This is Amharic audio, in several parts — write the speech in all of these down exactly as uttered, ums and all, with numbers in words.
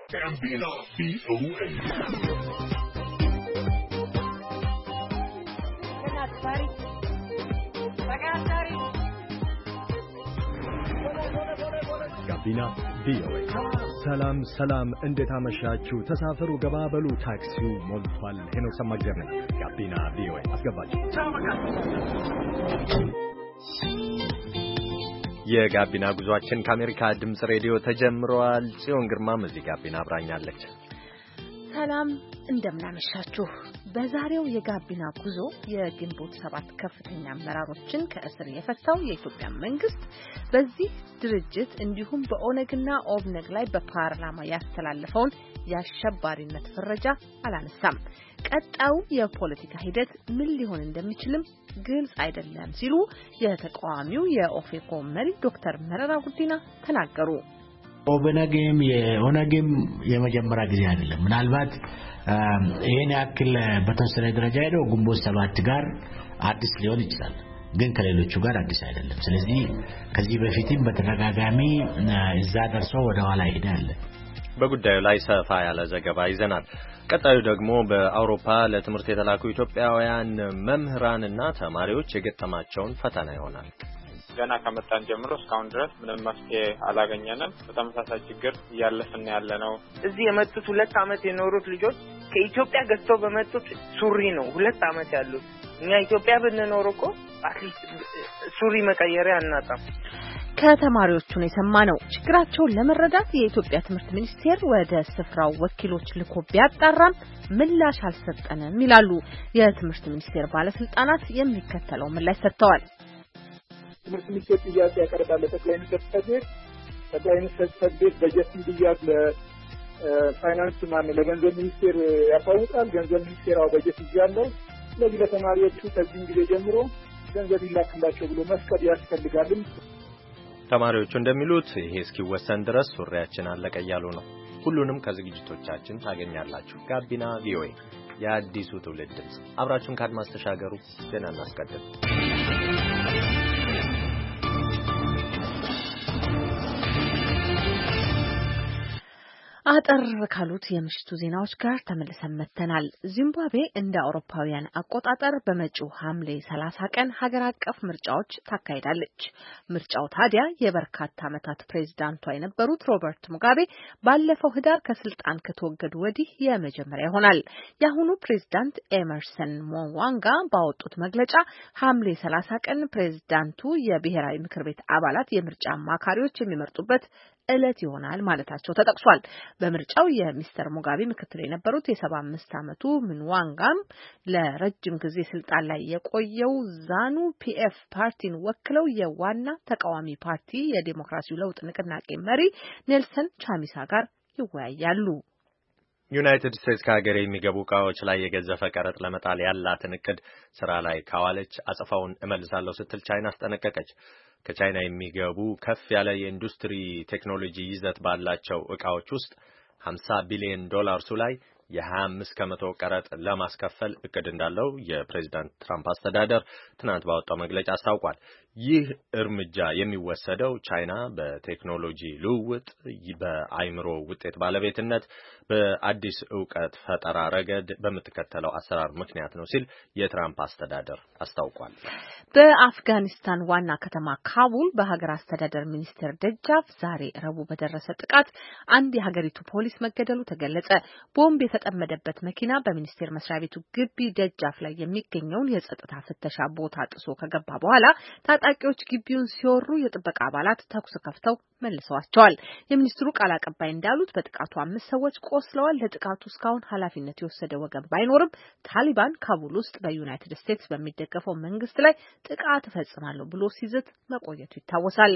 ጋቢና ቪኦኤ ጋቢና ቪኦኤ ሰላም ሰላም እንዴት አመሻችሁ ተሳፈሩ ገባበሉ ታክሲው ሞልቷል ሄኖክ ሰማግደር ነኝ ጋቢና ቪኦኤ አስገባችሁ የጋቢና ጉዟችን ከአሜሪካ ድምጽ ሬዲዮ ተጀምሯል ጽዮን ግርማም እዚህ ጋቢና አብራኛለች ሰላም እንደምናመሻችሁ በዛሬው የጋቢና ጉዞ የግንቦት ሰባት ከፍተኛ አመራሮችን ከእስር የፈታው የኢትዮጵያ መንግስት በዚህ ድርጅት እንዲሁም በኦነግና ኦብነግ ላይ በፓርላማ ያስተላለፈውን የአሸባሪነት ፍረጃ አላነሳም። ቀጣዩ የፖለቲካ ሂደት ምን ሊሆን እንደሚችልም ግልጽ አይደለም ሲሉ የተቃዋሚው የኦፌኮ መሪ ዶክተር መረራ ጉዲና ተናገሩ። ኦብነግም የኦነግም የመጀመሪያ ጊዜ አይደለም። ምናልባት ይሄን ያክል በተወሰነ ደረጃ ሄደው ግንቦት ሰባት ጋር አዲስ ሊሆን ይችላል፣ ግን ከሌሎቹ ጋር አዲስ አይደለም። ስለዚህ ከዚህ በፊትም በተደጋጋሚ እዛ ደርሶ ወደ ኋላ ሄዳለ። በጉዳዩ ላይ ሰፋ ያለ ዘገባ ይዘናል። ቀጣዩ ደግሞ በአውሮፓ ለትምህርት የተላኩ ኢትዮጵያውያን መምህራንና ተማሪዎች የገጠማቸውን ፈተና ይሆናል። ገና ከመጣን ጀምሮ እስካሁን ድረስ ምንም መፍትሄ አላገኘንም። በተመሳሳይ ችግር እያለፍን ያለ ነው። እዚህ የመጡት ሁለት አመት የኖሩት ልጆች ከኢትዮጵያ ገዝተው በመጡት ሱሪ ነው ሁለት አመት ያሉት። እኛ ኢትዮጵያ ብንኖር እኮ አትሊስት ሱሪ መቀየሪያ አናጣም። ከተማሪዎቹን የሰማነው ችግራቸውን ለመረዳት የኢትዮጵያ ትምህርት ሚኒስቴር ወደ ስፍራው ወኪሎች ልኮ ቢያጣራም ምላሽ አልሰጠንም ይላሉ። የትምህርት ሚኒስቴር ባለስልጣናት የሚከተለው ምላሽ ሰጥተዋል። ትምህርት ሚኒስቴር ጥያቄ ያቀርባል ለጠቅላይ ሚኒስትር ጽሕፈት ቤት። ጠቅላይ ሚኒስትር ጽሕፈት ቤት በጀት እንዲያዝ ለፋይናንስ ማን ለገንዘብ ሚኒስቴር ያሳውቃል። ገንዘብ ሚኒስቴር አው በጀት ይያለው። ስለዚህ ለተማሪዎቹ ከዚህ ጊዜ ጀምሮ ገንዘብ ይላክላቸው ብሎ መስቀድ ያስፈልጋል። ተማሪዎቹ እንደሚሉት ይሄ እስኪወሰን ድረስ ሱሪያችን አለቀ እያሉ ነው። ሁሉንም ከዝግጅቶቻችን ታገኛላችሁ። ጋቢና ቪኦኤ የአዲሱ ትውልድ ድምጽ። አብራችሁን ካድማስ ተሻገሩ። ዜና እናስቀድም። አጠር ካሉት የምሽቱ ዜናዎች ጋር ተመልሰን መጥተናል። ዚምባብዌ እንደ አውሮፓውያን አቆጣጠር በመጪው ሐምሌ ሰላሳ ቀን ሀገር አቀፍ ምርጫዎች ታካሂዳለች። ምርጫው ታዲያ የበርካታ ዓመታት ፕሬዝዳንቷ የነበሩት ሮበርት ሙጋቤ ባለፈው ህዳር ከስልጣን ከተወገዱ ወዲህ የመጀመሪያ ይሆናል። የአሁኑ ፕሬዝዳንት ኤመርሰን ሞዋንጋ ባወጡት መግለጫ ሐምሌ ሰላሳ ቀን ፕሬዝዳንቱ የብሔራዊ ምክር ቤት አባላት የምርጫ አማካሪዎች የሚመርጡበት እለት ይሆናል ማለታቸው ተጠቅሷል። በምርጫው የሚስተር ሙጋቤ ምክትል የነበሩት የሰባ አምስት ዓመቱ ምንዋንጋም ለረጅም ጊዜ ስልጣን ላይ የቆየው ዛኑ ፒኤፍ ፓርቲን ወክለው የዋና ተቃዋሚ ፓርቲ የዲሞክራሲው ለውጥ ንቅናቄ መሪ ኔልሰን ቻሚሳ ጋር ይወያያሉ። ዩናይትድ ስቴትስ ከሀገር የሚገቡ ዕቃዎች ላይ የገዘፈ ቀረጥ ለመጣል ያላትን እቅድ ስራ ላይ ካዋለች አጽፋውን እመልሳለሁ ስትል ቻይና አስጠነቀቀች። ከቻይና የሚገቡ ከፍ ያለ የኢንዱስትሪ ቴክኖሎጂ ይዘት ባላቸው ዕቃዎች ውስጥ ሀምሳ ቢሊዮን ዶላርሱ ላይ የሀያ አምስት ከመቶ ቀረጥ ለማስከፈል እቅድ እንዳለው የፕሬዝዳንት ትራምፕ አስተዳደር ትናንት ባወጣው መግለጫ አስታውቋል። ይህ እርምጃ የሚወሰደው ቻይና በቴክኖሎጂ ልውውጥ፣ በአይምሮ ውጤት ባለቤትነት፣ በአዲስ ዕውቀት ፈጠራ ረገድ በምትከተለው አሰራር ምክንያት ነው ሲል የትራምፕ አስተዳደር አስታውቋል። በአፍጋኒስታን ዋና ከተማ ካቡል በሀገር አስተዳደር ሚኒስቴር ደጃፍ ዛሬ ረቡዕ በደረሰ ጥቃት አንድ የሀገሪቱ ፖሊስ መገደሉ ተገለጸ። ቦምብ የተጠመደበት መኪና በሚኒስቴር መስሪያ ቤቱ ግቢ ደጃፍ ላይ የሚገኘውን የጸጥታ ፍተሻ ቦታ ጥሶ ከገባ በኋላ ታጣቂዎች ግቢውን ሲወሩ የጥበቃ አባላት ተኩስ ከፍተው መልሰዋቸዋል። የሚኒስትሩ ቃል አቀባይ እንዳሉት በጥቃቱ አምስት ሰዎች ቆስለዋል። ለጥቃቱ እስካሁን ኃላፊነት የወሰደ ወገን ባይኖርም ታሊባን ካቡል ውስጥ በዩናይትድ ስቴትስ በሚደገፈው መንግስት ላይ ጥቃት እፈጽማለሁ ብሎ ሲዝት መቆየቱ ይታወሳል።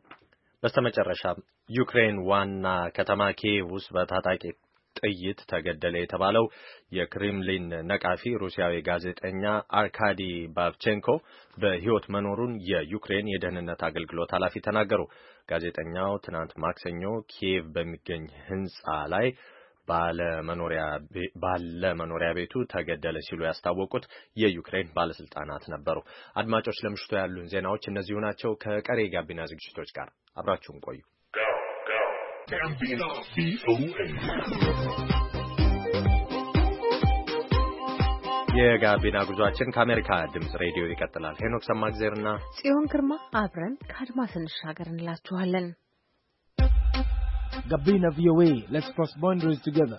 በስተመጨረሻ ዩክሬን ዋና ከተማ ኪየቭ ውስጥ በታጣቂ ጥይት ተገደለ የተባለው የክሬምሊን ነቃፊ ሩሲያዊ ጋዜጠኛ አርካዲ ባቭቼንኮ በሕይወት መኖሩን የዩክሬን የደህንነት አገልግሎት ኃላፊ ተናገሩ። ጋዜጠኛው ትናንት ማክሰኞ ኪየቭ በሚገኝ ሕንጻ ላይ ባለ መኖሪያ ባለ መኖሪያ ቤቱ ተገደለ ሲሉ ያስታወቁት የዩክሬን ባለስልጣናት ነበሩ። አድማጮች ለምሽቱ ያሉን ዜናዎች እነዚሁ ናቸው። ከቀሪ ጋቢና ዝግጅቶች ጋር አብራችሁን ቆዩ። የጋቢና ጉዟችን ከአሜሪካ ድምጽ ሬዲዮ ይቀጥላል። ሄኖክ ሰማግዜርና ጽዮን ግርማ አብረን ከአድማስ እንሻገር እንላችኋለን። Gabina V O A, let's cross boundaries together.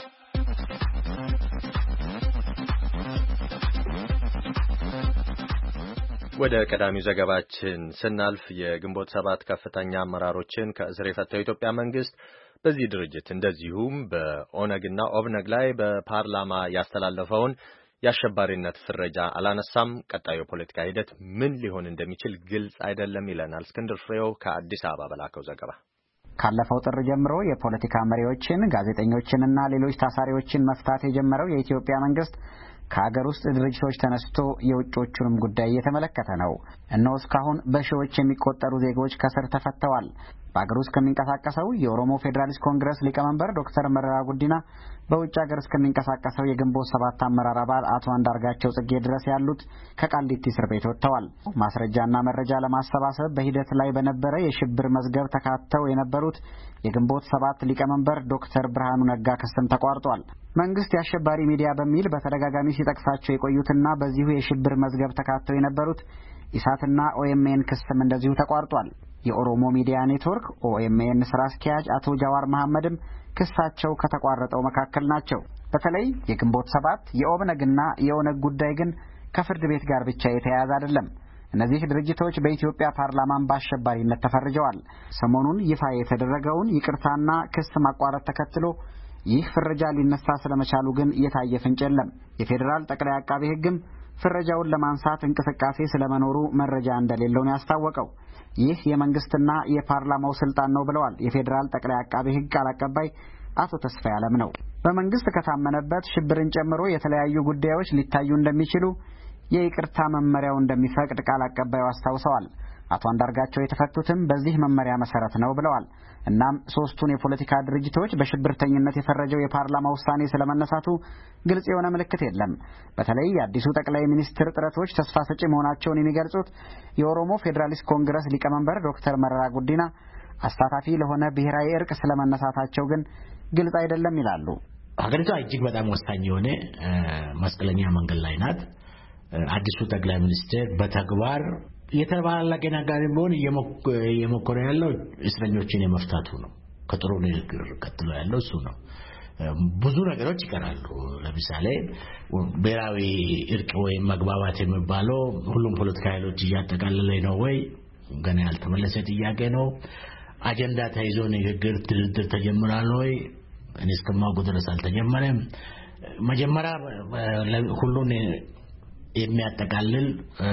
ወደ ቀዳሚው ዘገባችን ስናልፍ የግንቦት ሰባት ከፍተኛ አመራሮችን ከእስር የፈታው የኢትዮጵያ መንግስት በዚህ ድርጅት እንደዚሁም በኦነግና ኦብነግ ላይ በፓርላማ ያስተላለፈውን የአሸባሪነት ፍረጃ አላነሳም። ቀጣዩ የፖለቲካ ሂደት ምን ሊሆን እንደሚችል ግልጽ አይደለም ይለናል እስክንድር ፍሬው ከአዲስ አበባ በላከው ዘገባ። ካለፈው ጥር ጀምሮ የፖለቲካ መሪዎችን፣ ጋዜጠኞችንና ሌሎች ታሳሪዎችን መፍታት የጀመረው የኢትዮጵያ መንግስት ከሀገር ውስጥ ድርጅቶች ተነስቶ የውጮቹንም ጉዳይ እየተመለከተ ነው። እነሆ እስካሁን በሺዎች የሚቆጠሩ ዜጎች ከስር ተፈተዋል። በሀገር ውስጥ ከሚንቀሳቀሰው የኦሮሞ ፌዴራሊስት ኮንግረስ ሊቀመንበር ዶክተር መረራ ጉዲና በውጭ ሀገር እስከሚንቀሳቀሰው የግንቦት ሰባት አመራር አባል አቶ አንዳርጋቸው ጽጌ ድረስ ያሉት ከቃሊቲ እስር ቤት ወጥተዋል። ማስረጃና መረጃ ለማሰባሰብ በሂደት ላይ በነበረ የሽብር መዝገብ ተካተው የነበሩት የግንቦት ሰባት ሊቀመንበር ዶክተር ብርሃኑ ነጋ ክስም ተቋርጧል። መንግስት የአሸባሪ ሚዲያ በሚል በተደጋጋሚ ሲጠቅሳቸው የቆዩትና በዚሁ የሽብር መዝገብ ተካተው የነበሩት ኢሳትና ኦኤምኤን ክስም እንደዚሁ ተቋርጧል። የኦሮሞ ሚዲያ ኔትወርክ ኦኤምኤን ስራ አስኪያጅ አቶ ጃዋር መሐመድም ክሳቸው ከተቋረጠው መካከል ናቸው። በተለይ የግንቦት ሰባት የኦብነግና የኦነግ ጉዳይ ግን ከፍርድ ቤት ጋር ብቻ የተያያዘ አይደለም። እነዚህ ድርጅቶች በኢትዮጵያ ፓርላማን በአሸባሪነት ተፈርጀዋል። ሰሞኑን ይፋ የተደረገውን ይቅርታና ክስ ማቋረጥ ተከትሎ ይህ ፍረጃ ሊነሳ ስለመቻሉ ግን የታየ ፍንጭ የለም። የፌዴራል ጠቅላይ አቃቤ ሕግም ፍረጃውን ለማንሳት እንቅስቃሴ ስለመኖሩ መረጃ እንደሌለው ነው ያስታወቀው። ይህ የመንግስትና የፓርላማው ስልጣን ነው ብለዋል የፌዴራል ጠቅላይ አቃቤ ሕግ ቃል አቀባይ አቶ ተስፋዬ አለም ነው። በመንግስት ከታመነበት ሽብርን ጨምሮ የተለያዩ ጉዳዮች ሊታዩ እንደሚችሉ የይቅርታ መመሪያው እንደሚፈቅድ ቃል አቀባዩ አስታውሰዋል። አቶ አንዳርጋቸው የተፈቱትም በዚህ መመሪያ መሰረት ነው ብለዋል። እናም ሶስቱን የፖለቲካ ድርጅቶች በሽብርተኝነት የፈረጀው የፓርላማ ውሳኔ ስለመነሳቱ ግልጽ የሆነ ምልክት የለም። በተለይ የአዲሱ ጠቅላይ ሚኒስትር ጥረቶች ተስፋ ሰጪ መሆናቸውን የሚገልጹት የኦሮሞ ፌዴራሊስት ኮንግረስ ሊቀመንበር ዶክተር መረራ ጉዲና አሳታፊ ለሆነ ብሔራዊ እርቅ ስለመነሳታቸው ግን ግልጽ አይደለም ይላሉ። ሀገሪቷ እጅግ በጣም ወሳኝ የሆነ መስቀለኛ መንገድ ላይ ናት። አዲሱ ጠቅላይ ሚኒስትር በተግባር የተባለቀ ነገር ቢሆን እየሞከረ ያለው እስረኞችን የመፍታቱ ነው። ከጥሩ ንግግር ቀጥሎ ያለው እሱ ነው። ብዙ ነገሮች ይቀራሉ። ለምሳሌ ብሔራዊ እርቅ ወይም መግባባት የሚባለው ሁሉም ፖለቲካ ኃይሎች እያጠቃለለ ነው ወይ? ገና ያልተመለሰ ጥያቄ ነው። አጀንዳ ተይዞ ንግግር ድርድር ተጀምሯል ወይ? እኔ እስከማውቀው ድረስ አልተጀመረም። መጀመሪያ ሁሉን የሚያጠቃልል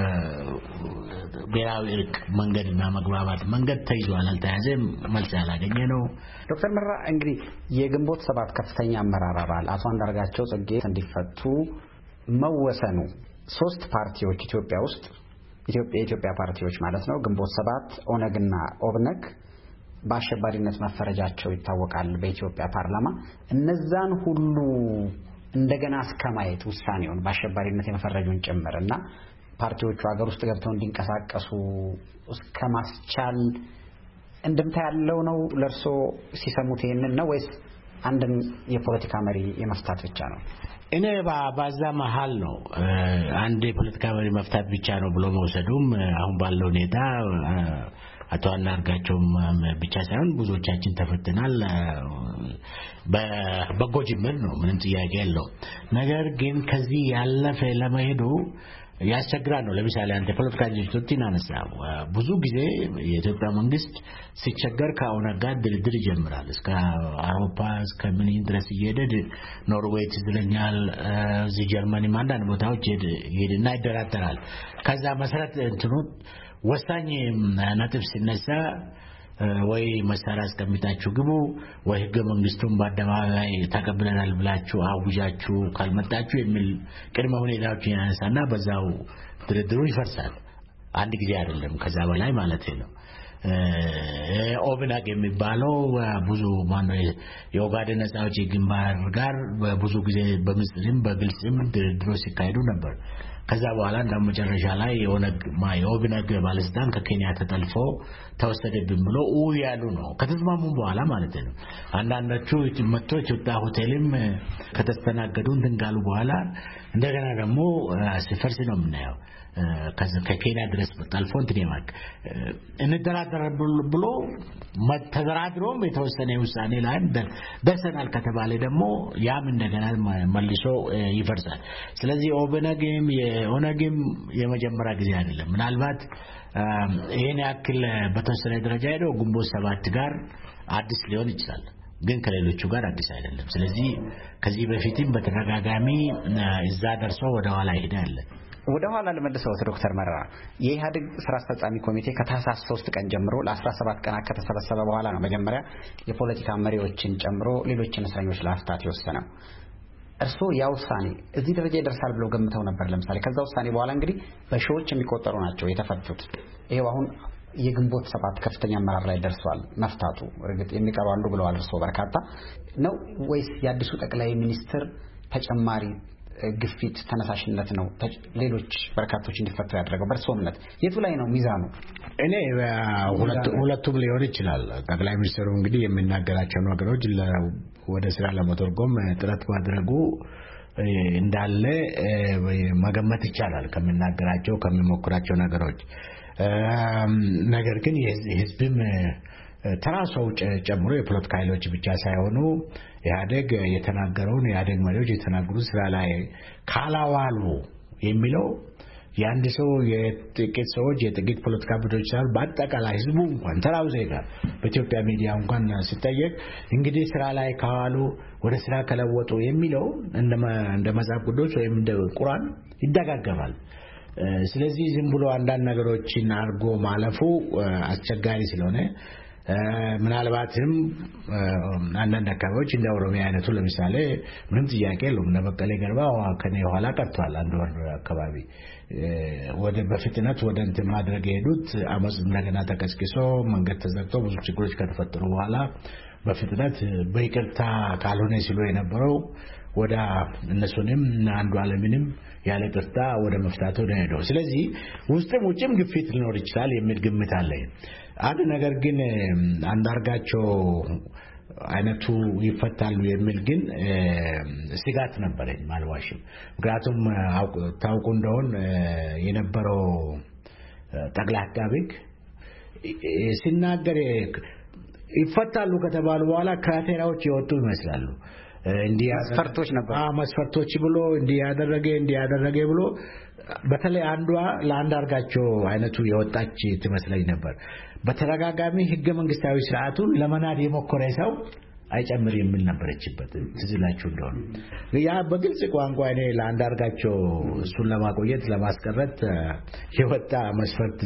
ብሔራዊ እርቅ መንገድና መግባባት መንገድ ተይዟል አልተያዘም፣ መልስ ያላገኘ ነው። ዶክተር መረራ እንግዲህ የግንቦት ሰባት ከፍተኛ አመራር አባል አቶ አንዳርጋቸው ጽጌ እንዲፈቱ መወሰኑ ሶስት ፓርቲዎች ኢትዮጵያ ውስጥ ኢትዮጵያ የኢትዮጵያ ፓርቲዎች ማለት ነው ግንቦት ሰባት፣ ኦነግና ኦብነግ በአሸባሪነት መፈረጃቸው ይታወቃል በኢትዮጵያ ፓርላማ። እነዛን ሁሉ እንደገና እስከማየት ውሳኔውን በአሸባሪነት የመፈረጁን ጭምርና ፓርቲዎቹ ሀገር ውስጥ ገብተው እንዲንቀሳቀሱ እስከማስቻል እንደምታ ያለው ነው። ለርሶ ሲሰሙት ይሄንን ነው ወይስ አንድን የፖለቲካ መሪ የመፍታት ብቻ ነው? እኔ ባዛ መሃል ነው አንድ የፖለቲካ መሪ መፍታት ብቻ ነው ብሎ መውሰዱም አሁን ባለው ሁኔታ አቶ አንዳርጋቸውም ብቻ ሳይሆን ብዙዎቻችን ተፈትናል። በበጎ ጅምር ነው፣ ምንም ጥያቄ የለው። ነገር ግን ከዚህ ያለፈ ለመሄዱ ያስቸግራል ነው። ለምሳሌ አንተ ፖለቲካ ድርጅቶችን አነሳ። ብዙ ጊዜ የኢትዮጵያ መንግስት ሲቸገር ከኦነግ ጋር ድርድር ይጀምራል። እስከ አውሮፓ እስከ ምን ድረስ እየሄደ ኖርዌይ ትዝለኛል፣ እዚህ ጀርመኒ አንዳንድ ቦታዎች ይሄድና ይደራደራል። ከዛ መሰረት እንትኑ ወሳኝ ነጥብ ሲነሳ ወይ መሳሪያ አስቀምጣችሁ ግቡ ወይ ህገ መንግስቱን በአደባባይ ተቀብለናል ብላችሁ አውጃችሁ ካልመጣችሁ የሚል ቅድመ ሁኔታዎች ያነሳና በዛው ድርድሩ ይፈርሳል። አንድ ጊዜ አይደለም ከዛ በላይ ማለት ነው። ኦብነግ የሚባለው ብዙ ማነው የኦጋዴን ነጻ አውጪ ግንባር ጋር ብዙ ጊዜ በምስጢርም በግልጽም ድርድሮች ሲካሄዱ ነበር። ከዛ በኋላ እንደው መጨረሻ ላይ የኦነግ የኦብነግ ባለስልጣን ከኬንያ ተጠልፎ ተወሰደብን ብሎ ኡ ያሉ ነው ከተስማሙ በኋላ ማለት ነው። አንዳንዶቹ መጥቶ ኢትዮጵያ ሆቴልም ከተስተናገዱ እንድንጋሉ በኋላ እንደገና ደግሞ ሲፈርስ ነው የምናየው። ከኬንያ ድረስ ተጠልፎ እንትን ይማክ እንደራደረ ብሎ ተደራድሮም የተወሰነ ውሳኔ ላይ ደርሰናል ከተባለ ደግሞ ያም እንደገና መልሶ ይፈርሳል። ስለዚህ ኦብነግም የኦነግም የመጀመሪያ ጊዜ አይደለም። ምናልባት ይሄን ያክል በተወሰነ ደረጃ ሄዶ ግንቦት ሰባት ጋር አዲስ ሊሆን ይችላል፣ ግን ከሌሎቹ ጋር አዲስ አይደለም። ስለዚህ ከዚህ በፊትም በተደጋጋሚ እዛ ደርሶ ወደ ኋላ ይሄዳል። ወደ ኋላ ለመልሰው ዶክተር መረራ የኢህአዴግ ስራ አስፈጻሚ ኮሚቴ ከታህሳስ ሶስት ቀን ጀምሮ ለ17 ቀናት ከተሰበሰበ በኋላ ነው መጀመሪያ የፖለቲካ መሪዎችን ጨምሮ ሌሎችን እስረኞች ለመፍታት የወሰነው። እርስዎ ያ ውሳኔ እዚህ ደረጃ ይደርሳል ብለው ገምተው ነበር? ለምሳሌ ከዛ ውሳኔ በኋላ እንግዲህ በሺዎች የሚቆጠሩ ናቸው የተፈቱት። ይሄው አሁን የግንቦት ሰባት ከፍተኛ አመራር ላይ ደርሷል መፍታቱ። እርግጥ የሚቀሩ አንዱ ብለዋል እርስዎ በርካታ ነው ወይስ የአዲሱ ጠቅላይ ሚኒስትር ተጨማሪ ግፊት ተነሳሽነት ነው ሌሎች በርካቶች እንዲፈቱ ያደረገው? በእርስዎ እምነት የቱ ላይ ነው ሚዛኑ? እኔ ሁለቱ ሁለቱም ሊሆን ይችላል። ጠቅላይ ሚኒስትሩ እንግዲህ የሚናገራቸው ነገሮች ወደ ስራ ለመተርጎም ጥረት ማድረጉ እንዳለ መገመት ይቻላል ከሚናገራቸው ከሚሞክራቸው ነገሮች። ነገር ግን የህዝብም ተራሰው ጨምሮ የፖለቲካ ኃይሎች ብቻ ሳይሆኑ ኢህአዴግ የተናገረውን ኢህአዴግ መሪዎች የተናገሩት ስራ ላይ ካላዋሉ የሚለው የአንድ ሰው የጥቂት ሰዎች የጥቂት ፖለቲካ ቡድኖች ሳይሆን በአጠቃላይ ህዝቡ እንኳን ተራው ዜጋ በኢትዮጵያ ሚዲያ እንኳን ሲጠየቅ እንግዲህ ስራ ላይ ካዋሉ ወደ ስራ ከለወጡ የሚለው እንደ መጽሐፍ ቅዱስ ወይም እንደ ቁርአን ይደጋገማል። ስለዚህ ዝም ብሎ አንዳንድ ነገሮችን አድርጎ ማለፉ አስቸጋሪ ስለሆነ ምናልባትም አንዳንድ አካባቢዎች እንደ ኦሮሚያ አይነቱ ለምሳሌ ምንም ጥያቄ የለውም እነ በቀለ ገርባ ከኔ ኋላ ቀርቷል። አንድ ወር አካባቢ ወደ በፍጥነት ወደ እንትን ማድረግ የሄዱት አመጽ እንደገና ተቀስቅሶ መንገድ ተዘግቶ ብዙ ችግሮች ከተፈጠሩ በኋላ በፍጥነት በይቅርታ ካልሆነ ሲሉ የነበረው ወደ እነሱንም አንዱ ዓለምንም ያለ ቅርታ ወደ መፍታቱ ነው ሄደው። ስለዚህ ውስጥም ውጭም ግፊት ሊኖር ይችላል የሚል ግምት አለኝ። አንድ ነገር ግን አንዳርጋቸው አይነቱ ይፈታሉ የሚል ግን ስጋት ነበረኝ ማልዋሽም። ምክንያቱም ታውቁ እንደሆነ የነበረው ጠቅላይ አቃቤ ሕግ ሲናገር ይፈታሉ ከተባሉ በኋላ ክራቴሪያዎች ይወጡ ይመስላሉ። እንዲህ መስፈርቶች ነበር አዎ መስፈርቶች ብሎ እንዲህ ያደረገ እንዲህ ያደረገ ብሎ በተለይ አንዷ ለአንዳርጋቸው አይነቱ የወጣች ትመስለኝ ነበር። በተረጋጋሚ ህገ መንግስታዊ ስርዓቱን ለመናድ የሞከረ ሰው አይጨምር የሚል ነበረችበት ትዝላችሁ እንደሆነ። ያ በግልጽ ቋንቋ እኔ ለአንዳርጋቸው እሱን ለማቆየት ለማስቀረት የወጣ መስፈርት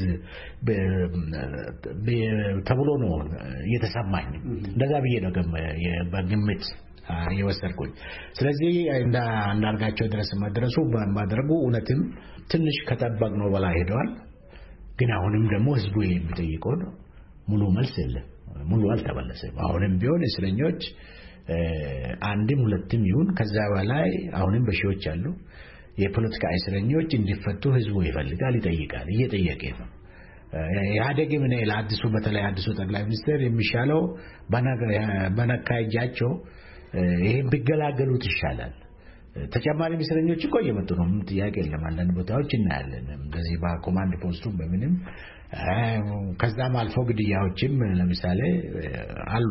ተብሎ ነው የተሰማኝ። እንደዛ ብዬ ነው በግምት የወሰድኩኝ። ስለዚህ እንደ አንዳርጋቸው ድረስ መድረሱ በማድረጉ እውነትም ትንሽ ከጠበቅነው በላይ ሄደዋል። ግን አሁንም ደግሞ ህዝቡ የሚጠይቀው ሙሉ መልስ የለም፣ ሙሉ አልተመለሰም። አሁንም ቢሆን እስረኞች አንድም ሁለትም ይሁን ከዛ በላይ አሁንም በሺዎች አሉ። የፖለቲካ እስረኞች እንዲፈቱ ህዝቡ ይፈልጋል፣ ይጠይቃል፣ እየጠየቀ ነው። ኢህአዴግ ምን ለአዲሱ በተለይ አዲሱ ጠቅላይ ሚኒስትር የሚሻለው በነካ እጃቸው ይሄን ቢገላገሉት ይሻላል። ተጨማሪ እስረኞች እኮ እየመጡ ነው፣ ምን ጥያቄ የለም። አንዳንድ ቦታዎች እናያለን እንደዚህ በኮማንድ ፖስቱ በምንም ከዛም አልፎ ግድያዎችም ለምሳሌ አሉ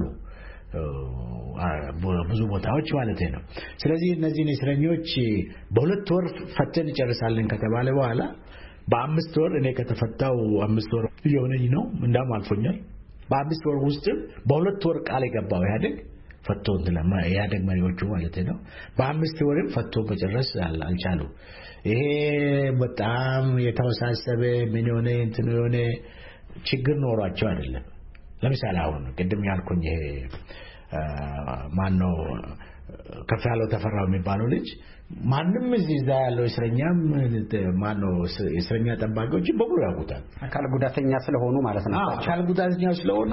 ብዙ ቦታዎች ማለት ነው። ስለዚህ እነዚህን እስረኞች በሁለት ወር ፈተን እንጨርሳለን ከተባለ በኋላ በአምስት ወር እኔ ከተፈታው አምስት ወር የሆነኝ ነው እንዳም አልፎኛል። በአምስት ወር ውስጥ በሁለት ወር ቃል የገባው ኢህአዴግ ፈቶ እንደለማ ኢህአዴግ መሪዎቹ ማለት ነው በአምስት ወርም ፈቶ መጨረስ አልቻሉ። ይሄ በጣም የተወሳሰበ ምን ሆነ እንትን ሆነ ችግር ኖሯቸው አይደለም። ለምሳሌ አሁን ቅድም ያልኩኝ ይሄ ማን ነው ከፍ ያለው ተፈራው የሚባለው ልጅ ማንም እዚህ እዛ ያለው እስረኛም ማነው እስረኛ ጠባቂዎች በሙሉ ያውቁታል። አካል ጉዳተኛ ስለሆኑ ማለት ነው። አካል ጉዳተኛ ስለሆኑ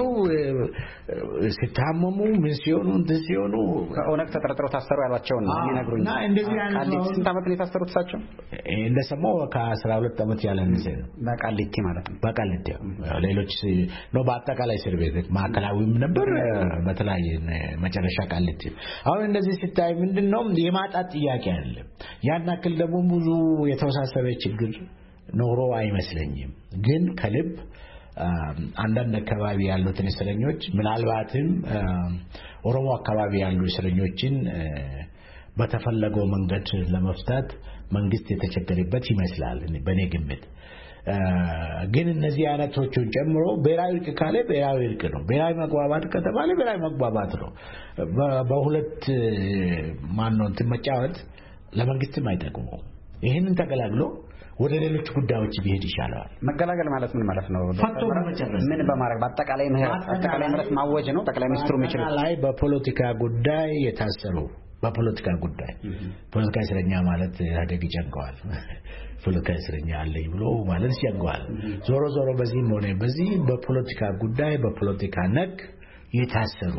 ሲታመሙ ምን ሲሆኑ እንትን ሲሆኑ ከኦነግ ተጠርጥረው ታሰሩ ያሏቸው ነው የሚነግሩኝ። እና እንደዚህ አይነት ስንት ዓመት ነው የታሰሩት እሳቸው? እንደሰማው ከአስራ ሁለት ዓመት ያለንሰ ነው። በቃሊቲ ማለት ነው። በቃሊቲ ሌሎች ነው በአጠቃላይ እስር ቤት ማዕከላዊም ነበር በተለያየ መጨረሻ ቃሊቲ። አሁን እንደዚህ ሲታይ ምንድነው የማጣት ጥያቄ አለ። ያን አክል ደግሞ ብዙ የተወሳሰበ ችግር ኖሮ አይመስለኝም። ግን ከልብ አንዳንድ አካባቢ ያሉትን እስረኞች ምናልባትም ኦሮሞ አካባቢ ያሉ እስረኞችን በተፈለገው መንገድ ለመፍታት መንግስት የተቸገረበት ይመስላል በኔ ግምት። ግን እነዚህ አይነቶቹን ጨምሮ ብሔራዊ እርቅ ካለ ብሔራዊ እርቅ ነው። ብሔራዊ መግባባት ከተባለ ብሔራዊ መግባባት ነው። በሁለት ማንነው መጫወት ለመንግስትም አይጠቅመው። ይሄንን ተገላግሎ ወደ ሌሎች ጉዳዮች ቢሄድ ይሻላል። መገላገል ማለት ምን ማለት ነው? ፈቶ በመጨረስ ምን በማድረግ በአጠቃላይ ምህረት አጠቃላይ ምህረት ማወጅ ነው ጠቅላይ ሚኒስትሩ የሚችሉት። ላይ በፖለቲካ ጉዳይ የታሰሩ በፖለቲካ ጉዳይ ፖለቲካ እስረኛ ማለት ያደግ ይጨንቀዋል። ፖለቲካ እስረኛ አለኝ ብሎ ማለት ይጨንቀዋል። ዞሮ ዞሮ በዚህም ሆነ በዚህ በፖለቲካ ጉዳይ በፖለቲካ ነክ የታሰሩ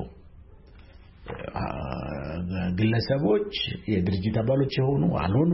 ግለሰቦች የድርጅት አባሎች የሆኑ አልሆኑ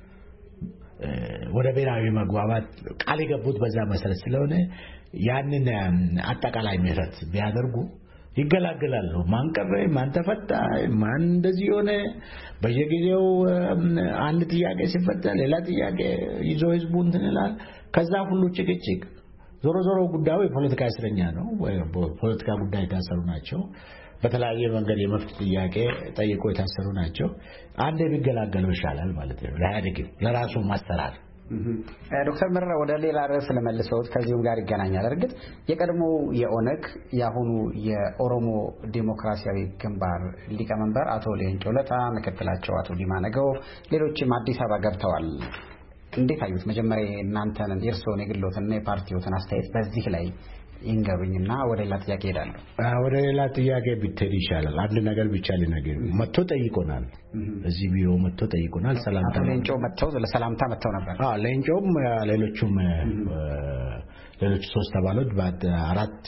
ወደ ብሔራዊ መግባባት ቃል የገቡት በዛ መሰረት ስለሆነ ያንን አጠቃላይ ምህረት ቢያደርጉ ይገላገላሉ። ማን ቀረ ማን ተፈታ ማን እንደዚህ ሆነ በየጊዜው አንድ ጥያቄ ሲፈታ ሌላ ጥያቄ ይዞ ህዝቡ እንትን ይላል። ከዛ ሁሉ ጭቅጭቅ ዞሮ ዞሮ ጉዳዩ የፖለቲካ እስረኛ ነው ወይ ፖለቲካ ጉዳይ ታሰሩ ናቸው። በተለያየ መንገድ የመፍት ጥያቄ ጠይቆ የታሰሩ ናቸው። አንዴ ቢገላገሉ ይሻላል ማለት ነው ለኢህአዴግ ለራሱ ማስተራር። ዶክተር መረራ ወደ ሌላ ርዕስ ለመልሰውት ከዚሁም ጋር ይገናኛል። እርግጥ የቀድሞ የኦነግ ያሁኑ የኦሮሞ ዲሞክራሲያዊ ግንባር ሊቀመንበር አቶ ሌንጮ ለታ ምክትላቸው አቶ ዲማ ነገው ሌሎችም አዲስ አበባ ገብተዋል። እንዴት አዩት? መጀመሪያ እናንተን የእርስዎን የግሎትና የፓርቲዎትን አስተያየት በዚህ ላይ ይንገሩኝና ወደ ሌላ ጥያቄ ሄዳለሁ። ወደ ሌላ ጥያቄ ቢትሄድ ይሻላል። አንድ ነገር ብቻ ልነግር መጥቶ ጠይቆናል። እዚህ ቢሮ መጥቶ ጠይቆናል። ሰላምታ ሌንጮ መጥተው ለሰላምታ መጥተው ነበር። አዎ ሌንጮም ሌሎቹም ሌሎች ሶስት አባሎች በአራት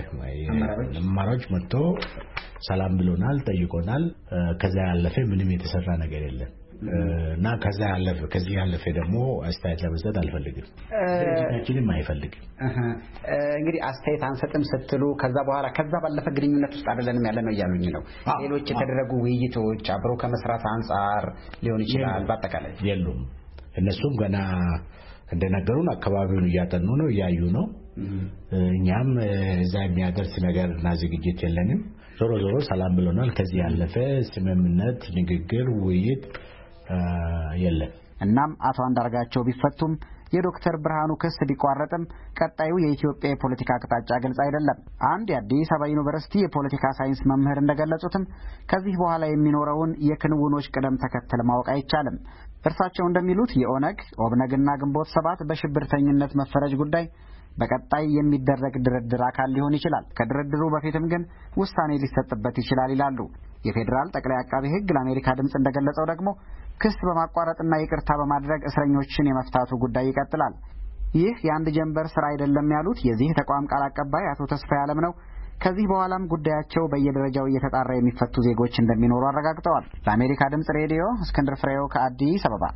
አመራሮች መጥቶ ሰላም ብሎናል፣ ጠይቆናል። ከዛ ያለፈ ምንም የተሰራ ነገር የለም እና ከዛ ያለፈ ከዚህ ያለፈ ደግሞ አስተያየት ለመስጠት አልፈልግም። ድርጅታችንም አይፈልግም። እንግዲህ አስተያየት አንሰጥም ስትሉ ከዛ በኋላ ከዛ ባለፈ ግንኙነት ውስጥ አይደለንም ያለ ነው እያሉኝ ነው። ሌሎች የተደረጉ ውይይቶች አብሮ ከመስራት አንፃር ሊሆን ይችላል። በአጠቃላይ የሉም። እነሱም ገና እንደነገሩን አካባቢውን እያጠኑ ነው እያዩ ነው። እኛም እዛ የሚያደርስ ነገር እና ዝግጅት የለንም። ዞሮ ዞሮ ሰላም ብሎናል። ከዚህ ያለፈ ስምምነት፣ ንግግር፣ ውይይት የለም። እናም አቶ አንዳርጋቸው ቢፈቱም የዶክተር ብርሃኑ ክስ ቢቋረጥም ቀጣዩ የኢትዮጵያ የፖለቲካ አቅጣጫ ግልጽ አይደለም። አንድ የአዲስ አበባ ዩኒቨርሲቲ የፖለቲካ ሳይንስ መምህር እንደገለጹትም ከዚህ በኋላ የሚኖረውን የክንውኖች ቅደም ተከተል ማወቅ አይቻልም። እርሳቸው እንደሚሉት የኦነግ ኦብነግና ግንቦት ሰባት በሽብርተኝነት መፈረጅ ጉዳይ በቀጣይ የሚደረግ ድርድር አካል ሊሆን ይችላል። ከድርድሩ በፊትም ግን ውሳኔ ሊሰጥበት ይችላል ይላሉ። የፌዴራል ጠቅላይ አቃቤ ሕግ ለአሜሪካ ድምጽ እንደገለጸው ደግሞ ክስ በማቋረጥና ይቅርታ በማድረግ እስረኞችን የመፍታቱ ጉዳይ ይቀጥላል። ይህ የአንድ ጀንበር ስራ አይደለም ያሉት የዚህ ተቋም ቃል አቀባይ አቶ ተስፋዬ ዓለም ነው። ከዚህ በኋላም ጉዳያቸው በየደረጃው እየተጣራ የሚፈቱ ዜጎች እንደሚኖሩ አረጋግጠዋል። ለአሜሪካ ድምጽ ሬዲዮ እስክንድር ፍሬው ከአዲስ አበባ።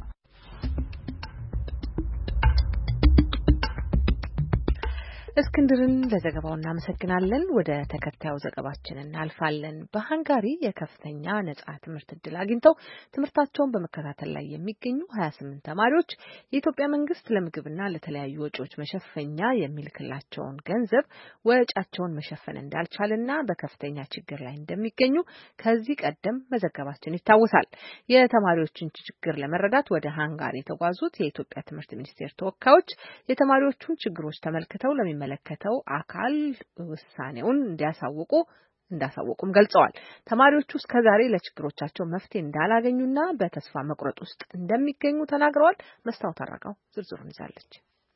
እስክንድርን ለዘገባው እናመሰግናለን። ወደ ተከታዩ ዘገባችን እናልፋለን። በሃንጋሪ የከፍተኛ ነጻ ትምህርት እድል አግኝተው ትምህርታቸውን በመከታተል ላይ የሚገኙ ሀያ ስምንት ተማሪዎች የኢትዮጵያ መንግስት ለምግብና ለተለያዩ ወጪዎች መሸፈኛ የሚልክላቸውን ገንዘብ ወጪያቸውን መሸፈን እንዳልቻለና በከፍተኛ ችግር ላይ እንደሚገኙ ከዚህ ቀደም መዘገባችን ይታወሳል። የተማሪዎችን ችግር ለመረዳት ወደ ሃንጋሪ የተጓዙት የኢትዮጵያ ትምህርት ሚኒስቴር ተወካዮች የተማሪዎቹን ችግሮች ተመልክተው ለሚመ ለከተው አካል ውሳኔውን እንዲያሳውቁ እንዳሳወቁም ገልጸዋል። ተማሪዎቹ እስከዛሬ ለችግሮቻቸው መፍትሄ እንዳላገኙና በተስፋ መቁረጥ ውስጥ እንደሚገኙ ተናግረዋል። መስታወት አራጋው ዝርዝሩን ይዛለች።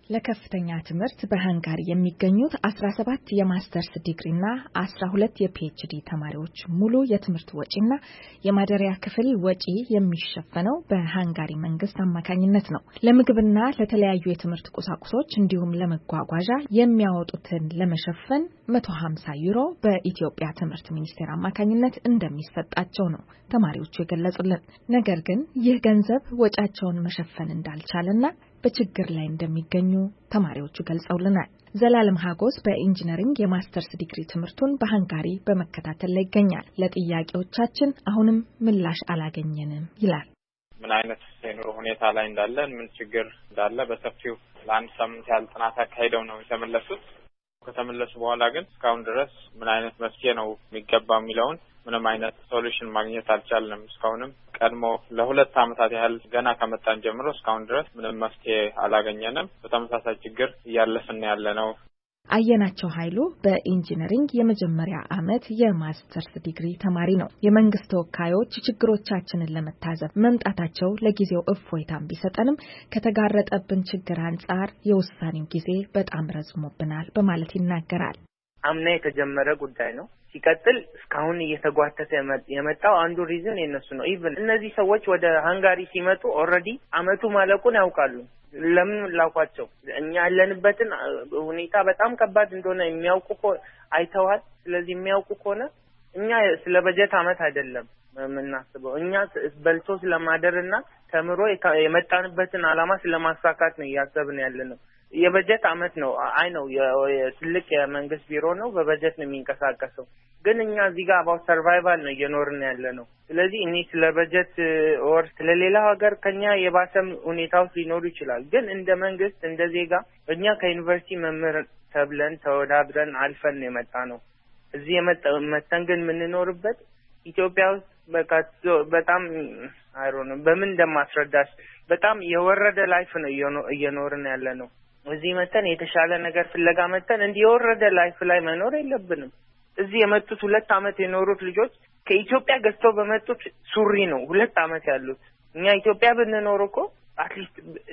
ለከፍተኛ ትምህርት በሃንጋሪ የሚገኙት አስራ ሰባት የማስተርስ ዲግሪና አስራ ሁለት የፒኤችዲ ተማሪዎች ሙሉ የትምህርት ወጪና የማደሪያ ክፍል ወጪ የሚሸፈነው በሃንጋሪ መንግስት አማካኝነት ነው። ለምግብና ለተለያዩ የትምህርት ቁሳቁሶች እንዲሁም ለመጓጓዣ የሚያወጡትን ለመሸፈን መቶ ሀምሳ ዩሮ በኢትዮጵያ ትምህርት ሚኒስቴር አማካኝነት እንደሚሰጣቸው ነው ተማሪዎቹ የገለጹልን። ነገር ግን ይህ ገንዘብ ወጪያቸውን መሸፈን እንዳልቻለና በችግር ላይ እንደሚገኙ ተማሪዎቹ ገልጸውልናል። ዘላለም ሀጎስ በኢንጂነሪንግ የማስተርስ ዲግሪ ትምህርቱን በሃንጋሪ በመከታተል ላይ ይገኛል። ለጥያቄዎቻችን አሁንም ምላሽ አላገኘንም ይላል። ምን አይነት የኑሮ ሁኔታ ላይ እንዳለን ምን ችግር እንዳለ በሰፊው ለአንድ ሳምንት ያህል ጥናት አካሂደው ነው የተመለሱት። ከተመለሱ በኋላ ግን እስካሁን ድረስ ምን አይነት መፍትሄ ነው የሚገባው የሚለውን ምንም አይነት ሶሉሽን ማግኘት አልቻልንም። እስካሁንም ቀድሞ ለሁለት ዓመታት ያህል ገና ከመጣን ጀምሮ እስካሁን ድረስ ምንም መፍትሄ አላገኘንም። በተመሳሳይ ችግር እያለፍን ያለነው። አየናቸው ኃይሉ በኢንጂነሪንግ የመጀመሪያ ዓመት የማስተርስ ዲግሪ ተማሪ ነው። የመንግስት ተወካዮች ችግሮቻችንን ለመታዘብ መምጣታቸው ለጊዜው እፎይታን ቢሰጠንም ከተጋረጠብን ችግር አንጻር የውሳኔው ጊዜ በጣም ረዝሞብናል በማለት ይናገራል። አምና የተጀመረ ጉዳይ ነው። ሲቀጥል እስካሁን እየተጓተተ የመጣው አንዱ ሪዝን የነሱ ነው። ኢቭን እነዚህ ሰዎች ወደ ሃንጋሪ ሲመጡ ኦልሬዲ አመቱ ማለቁን ያውቃሉ። ለምን ላውቃቸው? እኛ ያለንበትን ሁኔታ በጣም ከባድ እንደሆነ የሚያውቁ አይተዋል። ስለዚህ የሚያውቁ ከሆነ እኛ ስለ በጀት አመት አይደለም የምናስበው። እኛ በልቶ ስለማደርና ተምሮ የመጣንበትን አላማ ስለማሳካት ነው እያሰብን ያለነው። የበጀት አመት ነው። አይ ነው የትልቅ የመንግስት ቢሮ ነው፣ በበጀት ነው የሚንቀሳቀሰው። ግን እኛ እዚህ ጋር አባው ሰርቫይቫል ነው እየኖርን ያለነው። ስለዚህ እኔ ስለ በጀት ኦር ስለሌላ ሀገር ከኛ የባሰም ሁኔታዎች ሊኖሩ ይችላል። ግን እንደ መንግስት እንደ ዜጋ እኛ ከዩኒቨርሲቲ መምህር ተብለን ተወዳድረን አልፈን የመጣ ነው። እዚህ የመጣን ግን የምንኖርበት ኢትዮጵያ ውስጥ በቃ በጣም አይሮንም በምን እንደማስረዳሽ በጣም የወረደ ላይፍ ነው እየኖርን ያለነው። እዚህ መተን የተሻለ ነገር ፍለጋ መተን እንዲህ የወረደ ላይፍ ላይ መኖር የለብንም። እዚህ የመጡት ሁለት አመት የኖሩት ልጆች ከኢትዮጵያ ገዝተው በመጡት ሱሪ ነው ሁለት አመት ያሉት። እኛ ኢትዮጵያ ብንኖር እኮ አትሊስት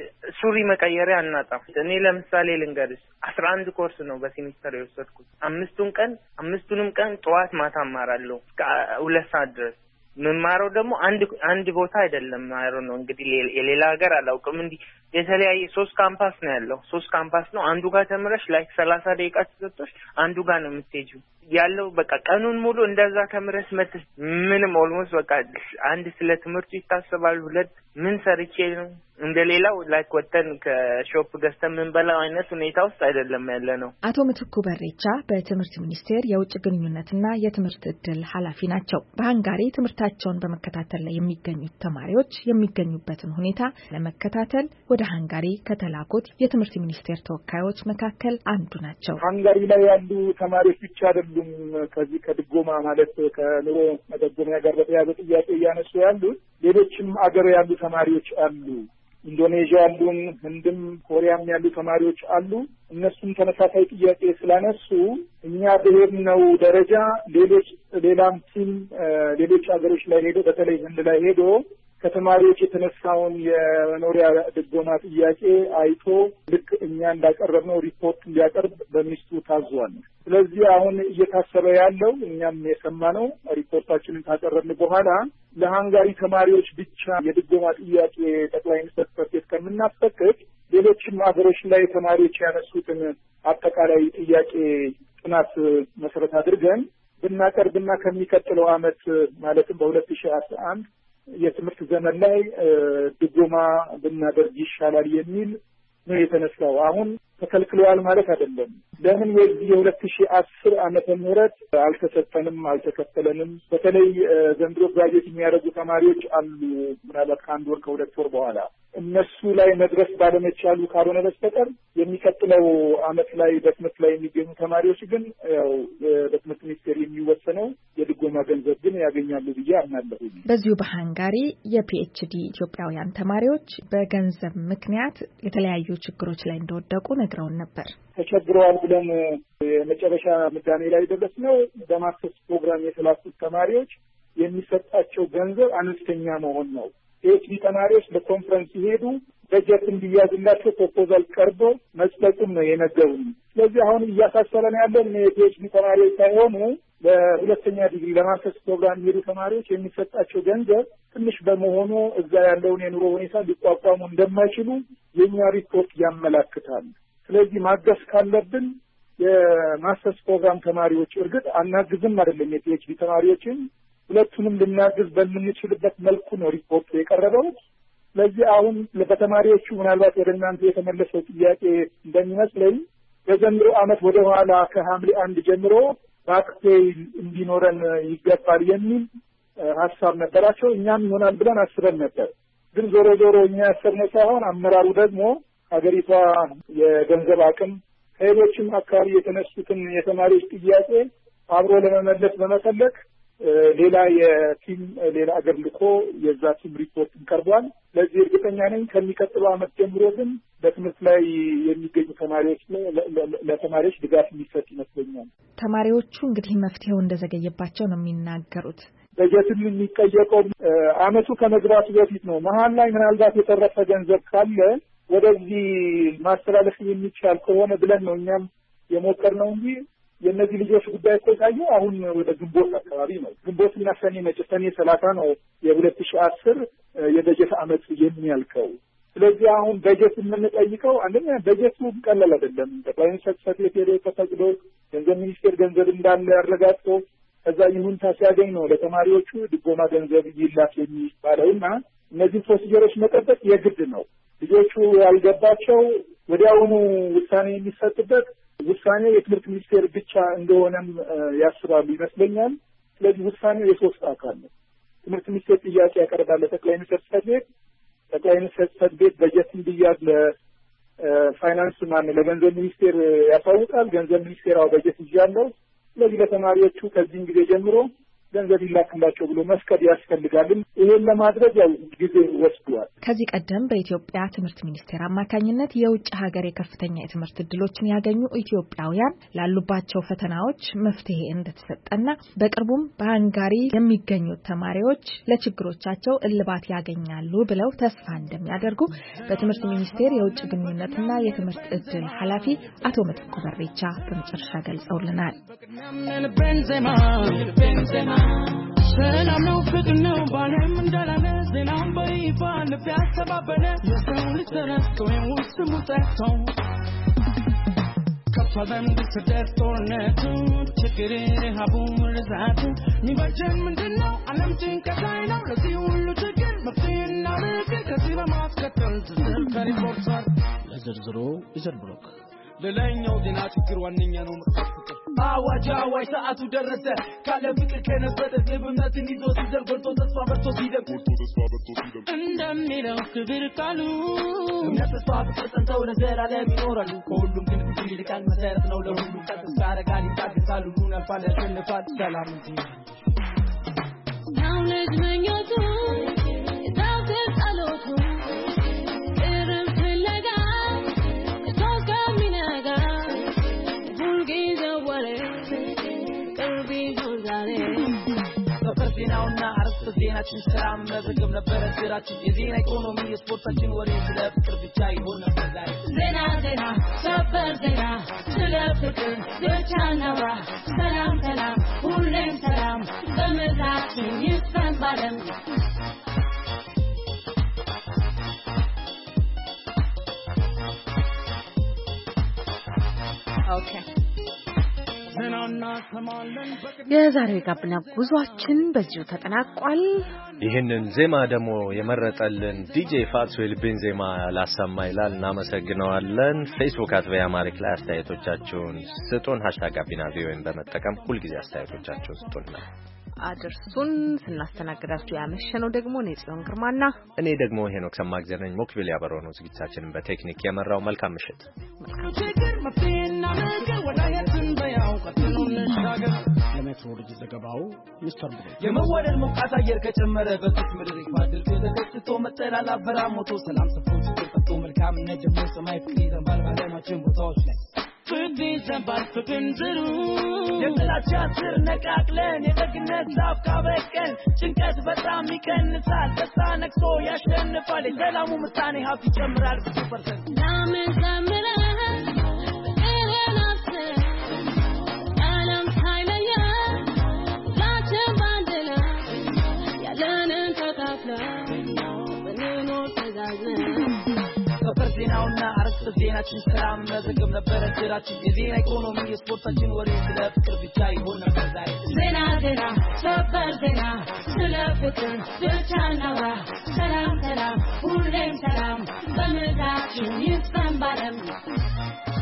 ሱሪ መቀየሪያ አናጣም። እኔ ለምሳሌ ልንገርሽ አስራ አንድ ኮርስ ነው በሴሚስተር የወሰድኩት። አምስቱን ቀን አምስቱንም ቀን ጠዋት ማታ እማራለሁ እስከ ሁለት ሰዓት ድረስ። መማረው ደግሞ አንድ አንድ ቦታ አይደለም ማይሮ ነው። እንግዲህ የሌላ ሀገር አላውቅም። እንዴ የተለያየ ሶስት ካምፓስ ነው ያለው። ሶስት ካምፓስ ነው። አንዱ ጋር ተምረሽ ላይክ ሰላሳ ደቂቃ ተሰጥቶሽ አንዱ ጋር ነው የምትሄጂው ያለው። በቃ ቀኑን ሙሉ እንደዛ ተምረሽ መጥተሽ ምንም ኦልሞስት በቃ አንድ ስለ ትምህርቱ ይታሰባል። ሁለት ምን ሰርቼ ነው እንደሌላው ላይክ ወተን ከሾፕ ገዝተን ምን በላው አይነት ሁኔታ ውስጥ አይደለም ያለ ነው። አቶ ምትኩ በሬቻ በትምህርት ሚኒስቴር የውጭ ግንኙነትና የትምህርት ዕድል ኃላፊ ናቸው። በሃንጋሪ ትምህርታቸውን በመከታተል ላይ የሚገኙት ተማሪዎች የሚገኙበትን ሁኔታ ለመከታተል ወደ ሃንጋሪ ከተላኩት የትምህርት ሚኒስቴር ተወካዮች መካከል አንዱ ናቸው። ሃንጋሪ ላይ ያሉ ተማሪዎች ብቻ አይደሉም ከዚህ ከድጎማ ማለት ከኑሮ መደጎሚያ ጋር በተያያዘ ጥያቄ እያነሱ ያሉት ሌሎችም አገር ያሉ ተማሪዎች አሉ። ኢንዶኔዥያ ያሉን፣ ህንድም ኮሪያም ያሉ ተማሪዎች አሉ። እነሱም ተመሳሳይ ጥያቄ ስላነሱ እኛ በሄድነው ደረጃ ሌሎች ሌላም ቲም ሌሎች ሀገሮች ላይ ሄዶ በተለይ ህንድ ላይ ሄዶ ከተማሪዎች የተነሳውን የመኖሪያ ድጎማ ጥያቄ አይቶ ልክ እኛ እንዳቀረብነው ሪፖርት እንዲያቀርብ በሚኒስትሩ ታዟል። ስለዚህ አሁን እየታሰበ ያለው እኛም የሰማነው ሪፖርታችንን ካቀረብን በኋላ ለሃንጋሪ ተማሪዎች ብቻ የድጎማ ጥያቄ ጠቅላይ ሚኒስትር ጽሕፈት ቤት ከምናስፈቅድ ሌሎችም ሀገሮች ላይ ተማሪዎች ያነሱትን አጠቃላይ ጥያቄ ጥናት መሰረት አድርገን ብናቀርብና ከሚቀጥለው ዓመት ማለትም በሁለት ሺህ አስራ አንድ የትምህርት ዘመን ላይ ድጎማ ብናደርግ ይሻላል የሚል ነው የተነሳው። አሁን ተከልክለዋል ማለት አይደለም። ለምን የዚህ የሁለት ሺህ አስር ዓመተ ምህረት አልተሰጠንም አልተከፈለንም? በተለይ ዘንድሮ ግራጁዌት የሚያደርጉ ተማሪዎች አሉ ምናልባት ከአንድ ወር ከሁለት ወር በኋላ እነሱ ላይ መድረስ ባለመቻሉ ካልሆነ በስተቀር የሚቀጥለው ዓመት ላይ በትምህርት ላይ የሚገኙ ተማሪዎች ግን ያው በትምህርት ሚኒስቴር የሚወሰነው የድጎማ ገንዘብ ግን ያገኛሉ ብዬ አምናለሁ። በዚሁ በሃንጋሪ የፒኤችዲ ኢትዮጵያውያን ተማሪዎች በገንዘብ ምክንያት የተለያዩ ችግሮች ላይ እንደወደቁ ነግረውን ነበር። ተቸግረዋል ብለን የመጨረሻ ምዳኔ ላይ ደረስነው። በማስተርስ ፕሮግራም የተላኩት ተማሪዎች የሚሰጣቸው ገንዘብ አነስተኛ መሆን ነው። ፒኤችዲ ተማሪዎች ለኮንፈረንስ ሲሄዱ በጀት እንዲያዝላቸው ፕሮፖዛል ቀርቦ መስጠቱን ነው የነገሩን። ስለዚህ አሁን እያሳሰበን ያለን የፒኤችዲ ተማሪዎች ሳይሆኑ ለሁለተኛ ዲግሪ ለማስተርስ ፕሮግራም የሚሄዱ ተማሪዎች የሚሰጣቸው ገንዘብ ትንሽ በመሆኑ እዛ ያለውን የኑሮ ሁኔታ ሊቋቋሙ እንደማይችሉ የኛ ሪፖርት ያመለክታል። ስለዚህ ማገዝ ካለብን የማስተርስ ፕሮግራም ተማሪዎች እርግጥ አናግዝም አይደለም፣ የፒኤችዲ ተማሪዎችን ሁለቱንም ልናግዝ በምንችልበት መልኩ ነው ሪፖርቱ የቀረበው። ስለዚህ አሁን በተማሪዎቹ ምናልባት ወደ እናንተ የተመለሰው ጥያቄ እንደሚመስለኝ በዘንድሮ ዓመት ወደ ኋላ ከሐምሌ አንድ ጀምሮ ባክፔይ እንዲኖረን ይገባል የሚል ሀሳብ ነበራቸው። እኛም ይሆናል ብለን አስበን ነበር። ግን ዞሮ ዞሮ እኛ ያሰብነው ሳይሆን አመራሩ ደግሞ ሀገሪቷ የገንዘብ አቅም ከሌሎችም አካባቢ የተነሱትን የተማሪዎች ጥያቄ አብሮ ለመመለስ በመፈለግ ሌላ የቲም ሌላ አገር ልኮ የዛ ቲም ሪፖርት ቀርቧል። ለዚህ እርግጠኛ ነኝ ከሚቀጥለው ዓመት ጀምሮ ግን በትምህርት ላይ የሚገኙ ተማሪዎች ለተማሪዎች ድጋፍ የሚሰጥ ይመስለኛል። ተማሪዎቹ እንግዲህ መፍትሄው እንደዘገየባቸው ነው የሚናገሩት። በጀትም የሚጠየቀው ዓመቱ ከመግባቱ በፊት ነው። መሀል ላይ ምናልባት የተረፈ ገንዘብ ካለ ወደዚህ ማስተላለፍ የሚቻል ከሆነ ብለን ነው እኛም የሞከርነው እንጂ የነዚህ ልጆች ጉዳይ እኮ ታየው አሁን ወደ ግንቦት አካባቢ ነው። ግንቦትና ሰኔ መጪ ሰኔ ሰላሳ ነው የሁለት ሺህ አስር የበጀት ዓመት የሚያልቀው። ስለዚህ አሁን በጀት የምንጠይቀው አንደኛ በጀቱ ቀላል አይደለም። ጠቅላይ ሚኒስትር ጽሕፈት ቤት ሄዶ ተፈቅዶ ገንዘብ ሚኒስቴር ገንዘብ እንዳለ ያረጋግጦ ከዛ ይሁንታ ሲያገኝ ነው ለተማሪዎቹ ድጎማ ገንዘብ ይላክ የሚባለውና እነዚህ ፕሮሲጀሮች መጠበቅ የግድ ነው። ልጆቹ ያልገባቸው ወዲያውኑ ውሳኔ የሚሰጥበት ውሳኔ የትምህርት ሚኒስቴር ብቻ እንደሆነም ያስባሉ ይመስለኛል። ስለዚህ ውሳኔው የሶስት አካል ነው። ትምህርት ሚኒስቴር ጥያቄ ያቀርባል ለጠቅላይ ሚኒስትር ጽሕፈት ቤት፣ ጠቅላይ ሚኒስትር ጽሕፈት ቤት በጀት እንዲያዝ ለፋይናንስ ማን ለገንዘብ ሚኒስቴር ያሳውቃል። ገንዘብ ሚኒስቴር አው በጀት ይያለው። ስለዚህ ለተማሪዎቹ ከዚህም ጊዜ ጀምሮ ገንዘብ ይላክላቸው ብሎ መስከድ ያስፈልጋል። ይሄን ለማድረግ ያው ጊዜ ወስዷል። ከዚህ ቀደም በኢትዮጵያ ትምህርት ሚኒስቴር አማካኝነት የውጭ ሀገር የከፍተኛ የትምህርት እድሎችን ያገኙ ኢትዮጵያውያን ላሉባቸው ፈተናዎች መፍትሄ እንደተሰጠና በቅርቡም በሃንጋሪ የሚገኙት ተማሪዎች ለችግሮቻቸው እልባት ያገኛሉ ብለው ተስፋ እንደሚያደርጉ በትምህርት ሚኒስቴር የውጭ ግንኙነትና የትምህርት እድል ኃላፊ አቶ ምትኩ በሬቻ በመጨረሻ ገልጸውልናል። ሰላም ነው ፍቅር ነው ባለም እንዳላለ ዜናም በይፋ ልብ ያስተባበለ የሰው ልጅ ተነስቶ ውስጥ ሙጠቶ ከፋዘን ስደት ጦርነቱ ችግር ረሃቡ ርዛቱ ሚበጀን ምንድነው ዓለም ጭንቀት ላይ ነው። ለዚህ ሁሉ ችግር መፍትሄና ምክር ከዚህ በማስከተል ዝርዝር ከሪፖርተር ለዝርዝሩ ይዘር ብሎክ ለላይኛው ዜና ችግር ዋነኛ ነው መጥፋት አዋጅ አዋጅ ሰዓቱ ደረሰ ካለ ፍቅር ከነበረ ልብነትን ይዞ ሲዘር ወርቶ ተስፋ በርቶ ሲደግ ወርቶ ተስፋ በርቶ ሲደግ እንደሚለው ክብር ካሉ ተስፋ በተሰጠው ለዘላለም ይኖራሉ። ከሁሉም ግን ፍቅር ይልቃል መሰረት ነው ለሁሉም ተስፋ ያረጋል ይታገሳሉ ሁሉን አልፋለ ያሸንፋል ሰላም እንጂ now let's make your do without the ጸሎቱ ዜናውና አርዕስተ ዜናችን ሰላም መዘገብ ነበረ ስራችን። የዜና ኢኮኖሚ የስፖርታችን ወሬ ስለ ፍቅር ብቻ ይሆን ነበር ዛሬ። ዜና ዜና ሰበር ዜና ስለ ፍቅር ብቻ ነው። ሰላም ሰላም ሁሌም ሰላም በምድራችን ይስፈን ባለም። ኦኬ የዛሬው ጋብና ጉዟችን በዚሁ ተጠናቋል። ይህንን ዜማ ደግሞ የመረጠልን ዲጄ ፋትሱኤል ቤንዜማ ላሰማ ይላል። እናመሰግነዋለን። ፌስቡክ አት ቪኦኤ አማሪክ ላይ አስተያየቶቻችሁን ስጡን። ሃሽታግ ጋቢና ቪኦኤን በመጠቀም ሁልጊዜ አስተያየቶቻችሁን ስጡን አድርሱን። ስናስተናግዳችሁ ያመሸነው ደግሞ እኔ ጽዮን ግርማና እኔ ደግሞ ሄኖክ ሰማግዘር ነኝ። ሞክቢል ያበረው ነው ዝግጅታችንን በቴክኒክ የመራው። መልካም ምሽት። ለሜትሮሎጂ ዘገባው ሚስተር ብሬ የመወደድ ሞቃት አየር ከጨመረ በፊት ምድር ይፋድል ተከስቶ መጠላላ በራሞቶ ሰላም ሰፍቶ ተፈቶ መልካም ነጅም ሰማይ ፍቅር ይዘንባል ባለማችን ቦታዎች ላይ ፍቅርን ዘንባል ፍቅርን ዝሩ የጥላቻ ስር ነቃቅለን የደግነት ዛፍ ካበቀን ጭንቀት በጣም ይቀንሳል ደስታ ነግሶ ያሸንፋል የሰላሙ ምጣኔ ሀብት ይጨምራል ብዙ ፐርሰንት ለምን ዘምረህ ይሄን አስብ ዓለም ሳይለየ ላችን ባንድና ያለንን ተካፍለን ብንኖር ተዛዝነን በርዜናውና አርዕስተ ዜናችን ሰላም መዘገብ ነበር እንጀራችን የዜና ኢኮኖሚ የስፖርታችን ወሬ ስለ ፍቅር ብቻ ይሆን ነበር ዛሬ ዜና ዜና ሰበር ዜና ስለ ፍቅር ብቻ እናውራ ሰላም ሰላም ሁሌም ሰላም በምድራችን ይስፈን ባለም